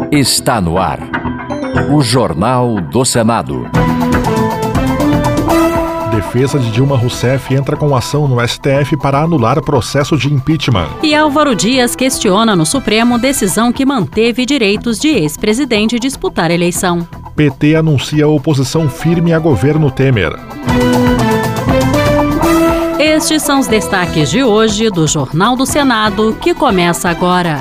Está no ar. O Jornal do Senado. Defesa de Dilma Rousseff entra com ação no STF para anular processo de impeachment. E Álvaro Dias questiona no Supremo decisão que manteve direitos de ex-presidente disputar eleição. PT anuncia oposição firme a governo Temer. Estes são os destaques de hoje do Jornal do Senado, que começa agora.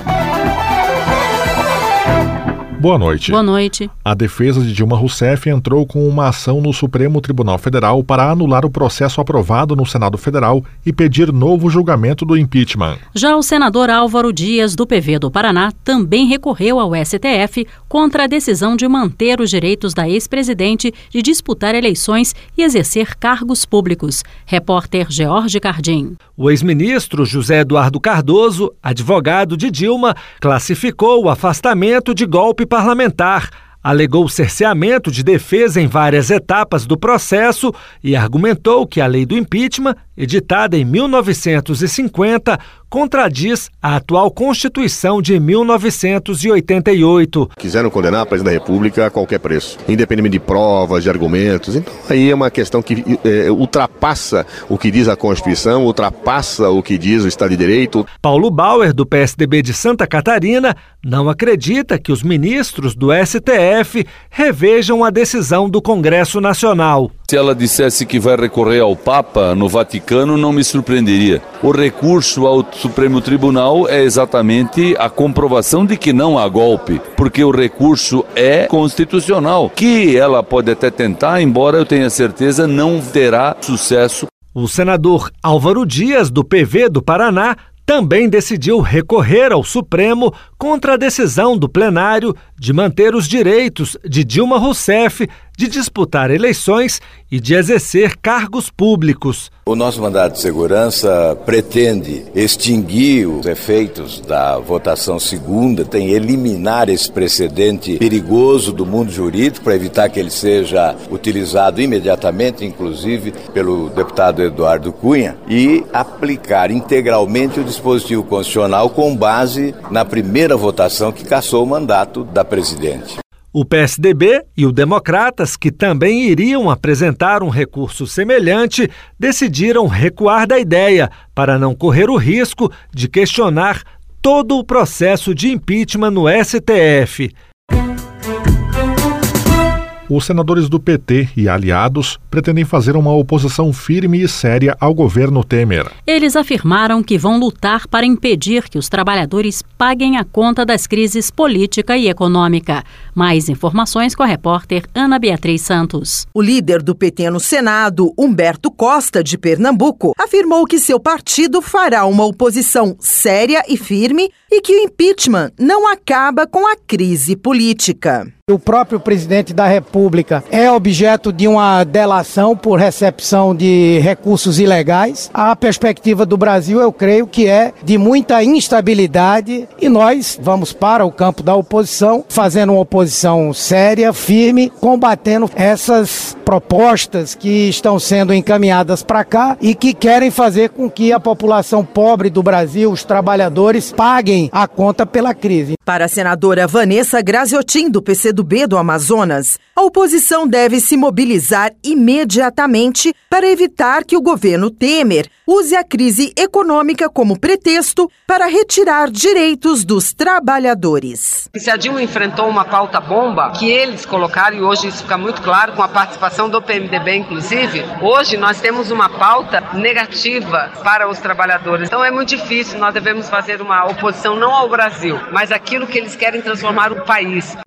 Boa noite. Boa noite. A defesa de Dilma Rousseff entrou com uma ação no Supremo Tribunal Federal para anular o processo aprovado no Senado Federal e pedir novo julgamento do impeachment. Já o senador Álvaro Dias, do PV do Paraná, também recorreu ao STF contra a decisão de manter os direitos da ex-presidente de disputar eleições e exercer cargos públicos. Repórter George Cardim. O ex-ministro José Eduardo Cardoso, advogado de Dilma, classificou o afastamento de golpe parlamentar, alegou cerceamento de defesa em várias etapas do processo e argumentou que a lei do impeachment, editada em 1950, contradiz a atual Constituição de 1988. Quiseram condenar a presidente da República a qualquer preço, independente de provas, de argumentos. Então aí é uma questão que ultrapassa o que diz a Constituição, ultrapassa o que diz o Estado de Direito. Paulo Bauer, do PSDB de Santa Catarina, não acredita que os ministros do STF revejam a decisão do Congresso Nacional. Se ela dissesse que vai recorrer ao Papa no Vaticano, não me surpreenderia. O recurso ao Supremo Tribunal é exatamente a comprovação de que não há golpe, porque o recurso é constitucional, que ela pode até tentar, embora eu tenha certeza não terá sucesso. O senador Álvaro Dias, do PV do Paraná, também decidiu recorrer ao Supremo contra a decisão do plenário de manter os direitos de Dilma Rousseff de disputar eleições e de exercer cargos públicos. O nosso mandato de segurança pretende extinguir os efeitos da votação segunda, tem eliminar esse precedente perigoso do mundo jurídico para evitar que ele seja utilizado imediatamente, inclusive pelo deputado Eduardo Cunha, e aplicar integralmente o dispositivo constitucional com base na primeira votação que cassou o mandato da presidente. O PSDB e o Democratas, que também iriam apresentar um recurso semelhante, decidiram recuar da ideia para não correr o risco de questionar todo o processo de impeachment no STF. Os senadores do PT e aliados pretendem fazer uma oposição firme e séria ao governo Temer. Eles afirmaram que vão lutar para impedir que os trabalhadores paguem a conta das crises política e econômica. Mais informações com a repórter Ana Beatriz Santos. O líder do PT no Senado, Humberto Costa, de Pernambuco, afirmou que seu partido fará uma oposição séria e firme e que o impeachment não acaba com a crise política. O próprio presidente da República é objeto de uma delação por recepção de recursos ilegais. A perspectiva do Brasil, eu creio que é de muita instabilidade e nós vamos para o campo da oposição, fazendo uma oposição séria, firme, combatendo essas propostas que estão sendo encaminhadas para cá e que querem fazer com que a população pobre do Brasil, os trabalhadores, paguem a conta pela crise. Para a senadora Vanessa Graziotin, do PCdoB do Amazonas, a oposição deve se mobilizar imediatamente para evitar que o governo Temer use a crise econômica como pretexto para retirar direitos dos trabalhadores. Se a Dilma enfrentou uma pauta bomba que eles colocaram, e hoje isso fica muito claro com a participação do PMDB, inclusive, hoje nós temos uma pauta negativa para os trabalhadores. Então é muito difícil, nós devemos fazer uma oposição não ao Brasil, mas aquilo que eles querem transformar o país.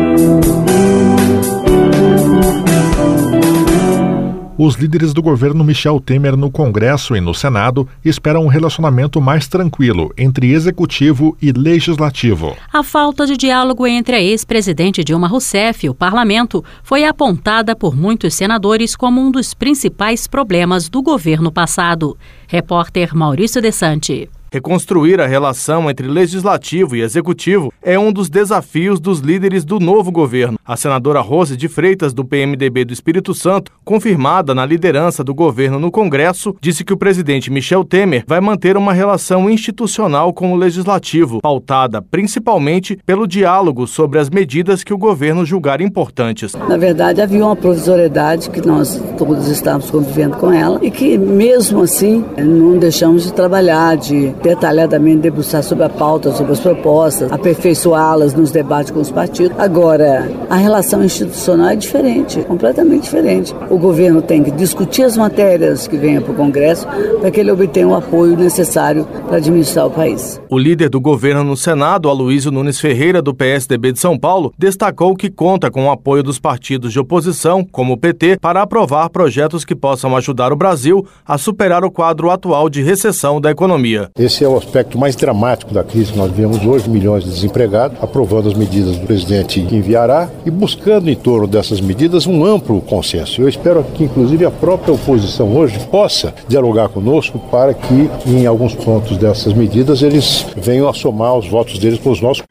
Os líderes do governo Michel Temer no Congresso e no Senado esperam um relacionamento mais tranquilo entre executivo e legislativo. A falta de diálogo entre a ex-presidente Dilma Rousseff e o parlamento foi apontada por muitos senadores como um dos principais problemas do governo passado. Repórter Maurício Desante. Reconstruir a relação entre legislativo e executivo é um dos desafios dos líderes do novo governo. A senadora Rose de Freitas, do PMDB do Espírito Santo, confirmada na liderança do governo no Congresso, disse que o presidente Michel Temer vai manter uma relação institucional com o legislativo, pautada principalmente pelo diálogo sobre as medidas que o governo julgar importantes. Na verdade, havia uma provisoriedade que nós todos estávamos convivendo com ela e que, mesmo assim, não deixamos de trabalhar, de detalhadamente debruçar sobre a pauta, sobre as propostas, aperfeiçoá-las nos debates com os partidos. Agora, a relação institucional é diferente, completamente diferente. O governo tem que discutir as matérias que venham para o Congresso para que ele obtenha o apoio necessário para administrar o país. O líder do governo no Senado, Aloysio Nunes Ferreira, do PSDB de São Paulo, destacou que conta com o apoio dos partidos de oposição, como o PT, para aprovar projetos que possam ajudar o Brasil a superar o quadro atual de recessão da economia. Esse é o aspecto mais dramático da crise que nós vivemos hoje, milhões de desempregados, aprovando as medidas do presidente que enviará e buscando em torno dessas medidas um amplo consenso. Eu espero que, inclusive, a própria oposição hoje possa dialogar conosco para que, em alguns pontos dessas medidas, eles venham a somar os votos deles com os nossos.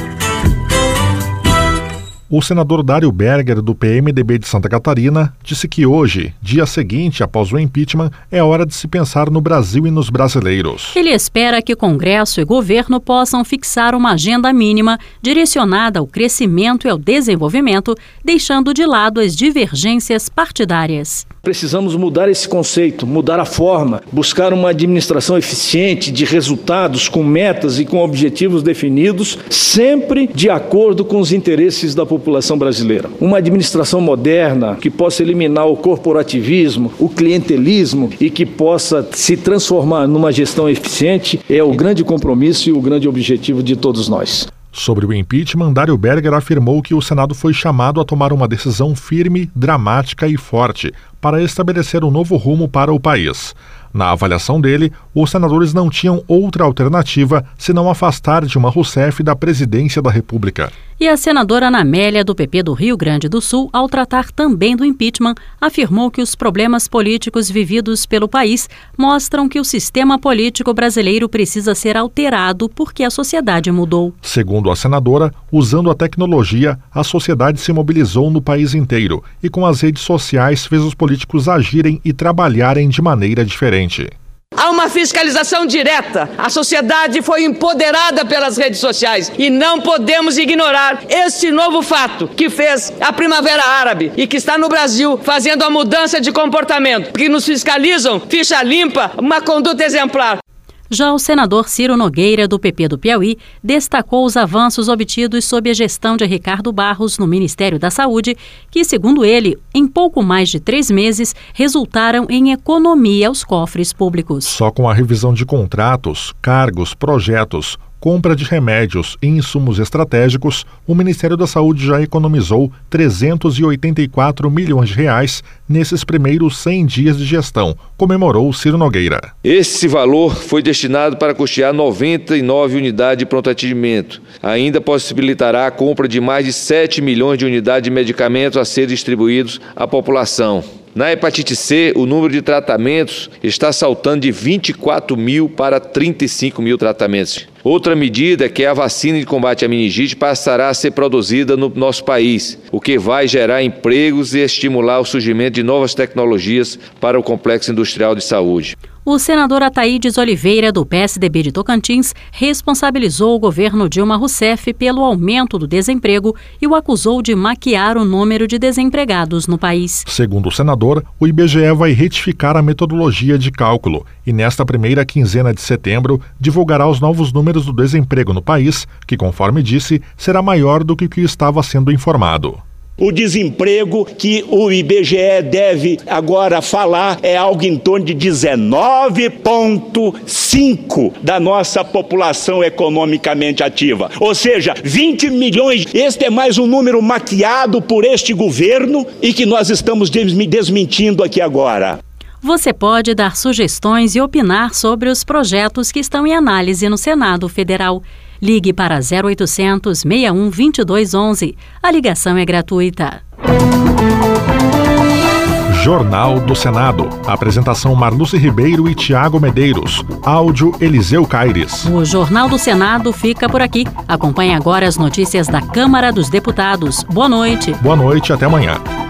O senador Dário Berger, do PMDB de Santa Catarina, disse que hoje, dia seguinte após o impeachment, é hora de se pensar no Brasil e nos brasileiros. Ele espera que Congresso e governo possam fixar uma agenda mínima direcionada ao crescimento e ao desenvolvimento, deixando de lado as divergências partidárias. Precisamos mudar esse conceito, mudar a forma, buscar uma administração eficiente, de resultados, com metas e com objetivos definidos, sempre de acordo com os interesses da população brasileira. Uma administração moderna que possa eliminar o corporativismo, o clientelismo e que possa se transformar numa gestão eficiente é o grande compromisso e o grande objetivo de todos nós. Sobre o impeachment, Dário Berger afirmou que o Senado foi chamado a tomar uma decisão firme, dramática e forte para estabelecer um novo rumo para o país. Na avaliação dele, os senadores não tinham outra alternativa senão afastar Dilma Rousseff da presidência da República. E a senadora Ana Amélia, do PP do Rio Grande do Sul, ao tratar também do impeachment, afirmou que os problemas políticos vividos pelo país mostram que o sistema político brasileiro precisa ser alterado porque a sociedade mudou. Segundo a senadora, usando a tecnologia, a sociedade se mobilizou no país inteiro e com as redes sociais fez os políticos agirem e trabalharem de maneira diferente. Há uma fiscalização direta. A sociedade foi empoderada pelas redes sociais e não podemos ignorar este novo fato que fez a Primavera Árabe e que está no Brasil fazendo a mudança de comportamento, que nos fiscalizam, ficha limpa, uma conduta exemplar. Já o senador Ciro Nogueira, do PP do Piauí, destacou os avanços obtidos sob a gestão de Ricardo Barros no Ministério da Saúde, que, segundo ele, em pouco mais de 3 meses, resultaram em economia aos cofres públicos. Só com a revisão de contratos, cargos, projetos, compra de remédios e insumos estratégicos, o Ministério da Saúde já economizou 384 milhões de reais nesses primeiros 100 dias de gestão, comemorou Ciro Nogueira. Esse valor foi destinado para custear 99 unidades de pronto atendimento. Ainda possibilitará a compra de mais de 7 milhões de unidades de medicamentos a serem distribuídos à população. Na hepatite C, o número de tratamentos está saltando de 24 mil para 35 mil tratamentos. Outra medida é que a vacina de combate à meningite passará a ser produzida no nosso país, o que vai gerar empregos e estimular o surgimento de novas tecnologias para o complexo industrial de saúde. O senador Ataídes Oliveira, do PSDB de Tocantins, responsabilizou o governo Dilma Rousseff pelo aumento do desemprego e o acusou de maquiar o número de desempregados no país. Segundo o senador, o IBGE vai retificar a metodologia de cálculo e, nesta primeira quinzena de setembro, divulgará os novos números do desemprego no país, que, conforme disse, será maior do que o que estava sendo informado. O desemprego que o IBGE deve agora falar é algo em torno de 19,5% da nossa população economicamente ativa. Ou seja, 20 milhões. Este é mais um número maquiado por este governo e que nós estamos desmentindo aqui agora. Você pode dar sugestões e opinar sobre os projetos que estão em análise no Senado Federal. Ligue para 0800 61 22 11. A ligação é gratuita. Jornal do Senado. Apresentação Marluce Ribeiro e Tiago Medeiros. Áudio Eliseu Caires. O Jornal do Senado fica por aqui. Acompanhe agora as notícias da Câmara dos Deputados. Boa noite. Boa noite, até amanhã.